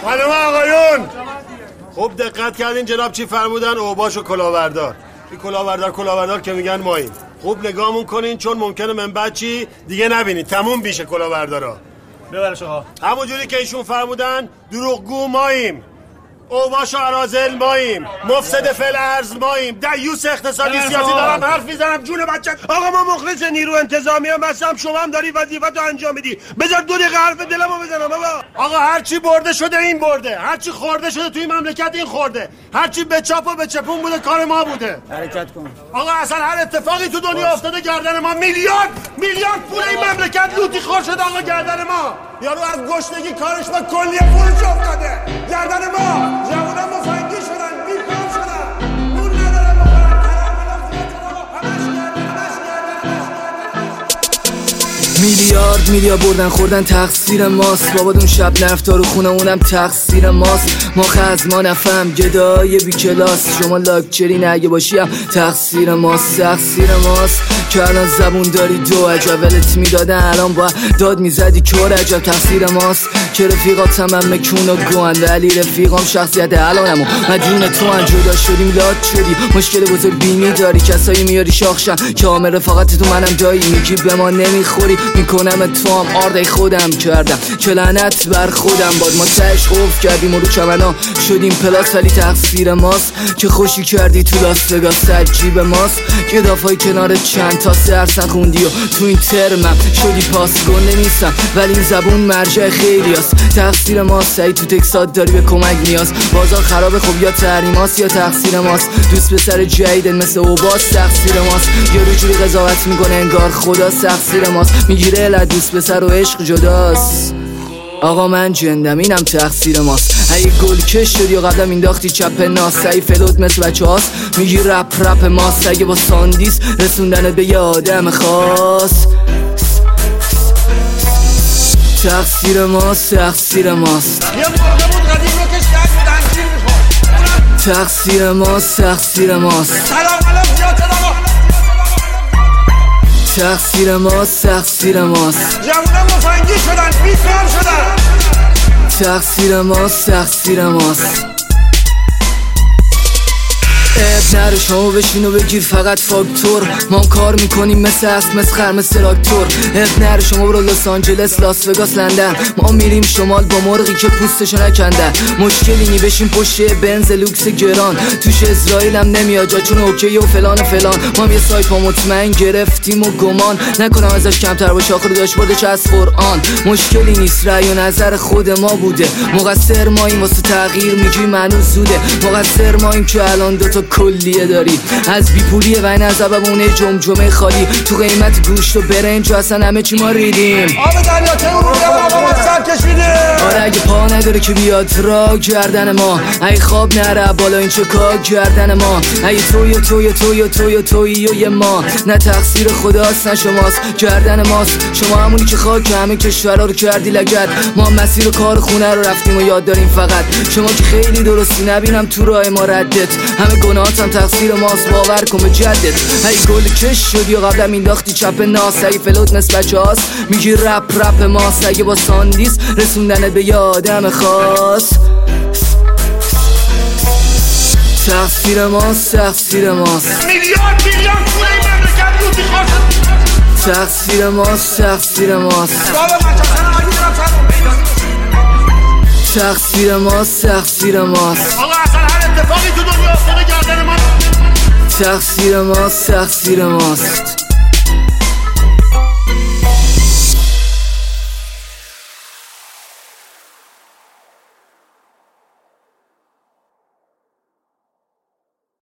خانم آقایون خوب دقت کردین جناب چی فرمودن؟ اوباش و کلاهبردار. این کلاهبردار که میگن ماییم. خوب نگاهمون کنین چون ممکنه من بعد چی دیگه نبینید. تموم بیشه کلاهبردارا. ببرش آقا. همونجوری که ایشون فرمودن دروغگو ماییم، اوباش و عرازل ماییم، مفسد فعل ارز ماییم، دیوس اقتصادی سیاسی. دارم حرف میزنم جون بچه. آقا ما مخلص نیرو انتظامی هم هستم، شما هم داری وظیفه‌تو انجام میدی. بذار 2 دقیقه حرف دلمو بزنم آقا هرچی برده شده این برده، هرچی خورده شده توی مملکت این خورده، هرچی به چاپ و به چپون بوده کار ما بوده. حرکت کن آقا اصلا هر اتفاقی تو دنیا افتاده گردن ما. میلیارد پول این مملکت لوتی خور شده آقا گردن ما. یارو از گشنگی کارش با کلیه پولش افتاده گردن ما. جوونا مفنگی شدن، بیکار شدن، پول ندارن بخورن، میلیارد بردن خوردن تقصیر ماست. بابا اون شب نرفت رو خونه اونم تقصیر ماست. ما خزما نفهم گدای بی کلاس، شما لاکچری نگه باشی هم تقصیر ماست. که الان زبون داری دو عجب ولت میدادن الان با داد میزدی کار عجب تقصیر ماست. که رفیقاتم هم مکون و گوند ولی رفیقام شخصیت الانمو مدیون تو هم جدا شدیم لاد شدی. مشکل بزرگ بینی داری کسایی میاری شاخشن که عامل رفاقت تو منم دایی. میگی به ما نمیخوری میکنم تو هم آردی خودم کردم که لعنت بر خودم باد. ما تهش خوف کردیم و رو چمنا شدیم پلاس ولی تقصیر ماست. که خوشی کردی تو لاس وگاس تجیب ماست. که دافای کنار چند تا سرسن خوندی و تو این ترمم شدی پاس گنده نیستم ولی این زبون مرجع خیلی هست. تقصیر ماست سعی تو تکسات داری به کمک نیاز. بازار خرابه خب یا تحریماست یا تقصیر ماست. دوست پسر جدیدن مثل اوباس تقصیر ماست. یا رو جوری قضاوت میکنه انگار خدا تقصیر ماست. میگیره علت دوست پسر و عشق جداست. آقا من جندم اینم تقصیر ماست. اگه گل کش شدی و قدم اینداختی چپ ناس. اگه فلوت مثل بچه هاست میگی رپ ماست. اگه با ساندیس رسوندنت به یه آدم خاص تقصیر ماست. یه مرده بود قدیم رو کش کرد بود انجیر میخواد. تقصیر ماست. سلام علیکم زیادتر آقا. تقصیر ماست. جوونا مفنگی شدن، بیکار شدن. تقصیر ماست. اب نره شما بشین و بگیر فقط فاکتور. ما کار میکنیم مثل اسب مثل خر مثل راکتور. اب نره شما برو لس آنجلس لاس وگاس لندن. ما میریم شمال با مرغی که پوستشو نکندن. مشکلی نی بشیم پشت بنز لوکس گران. توش اسرائیل هم نمیاد جا چون اوکی و فلان. ما یه سایپا مطمئن گرفتیم و گمان نکنم ازش کمتر باشه. آخر داشت برده چه از قرآن. مشکلی نیست رأی و نظر خود ما بوده. مقصر ماییم واسه تغییر میگی منو زوده. مقصر ماییم که الان دوتا کلیه داری از بیپولیه و این از عببونه جمجمه خالی. تو قیمت گوشت و برنج و اصلا همه چی ما ریدیم. آب دریاچه ارومیه و آقا ما سر کشیده. آره اگه پا نداره که بیاد را گردن ما. اگه خواب نره بالا این چکا گردن ما. اگه توی و یه ما. نه تقصیر خداست نه شماست گردن ماست. شما همونی که خاک همه کشورها رو کردی لگد. ما مسیر و کار خونه رو رفتیم و یاد داریم فقط. شما که خیلی درستی نبینم تو راه ما ردت. همه گناهاتم تقصیر ماست باور کن به جدت. هی گل کش شدی و قبلم اینداختی چپ ناس. اگه فلوت مثل بچه هاست میگی رپ ماست. اگه با ساندیس رسوندنت به یه آدم خاص تقصیر ماست. میلیارد پول این مملکت لوتی خور شد. تقصیر ماست. آقا اصلا هر اتفاقی تو دنیا افتاده گردن ما. تقصیر ماست.